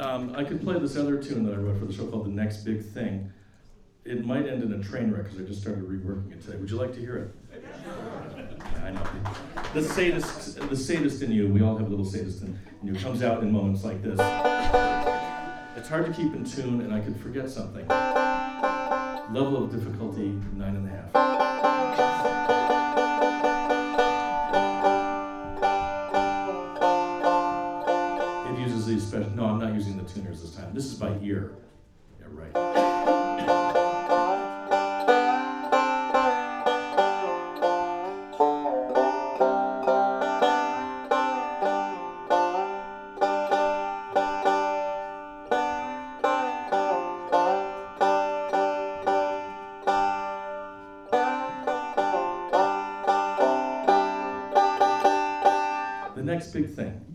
I could play this other tune that I wrote for the show called The Next Big Thing. It might end in a train wreck because I just started reworking it today. Would you like to hear it? Yeah, I know. The sadist in you, we all have a little sadist in you, comes out in moments like this. It's hard to keep in tune, and I could forget something. Level of difficulty, 9.5. It uses these special, no, I'm not using the tuners this time. This is by ear. Yeah, right. The next big thing.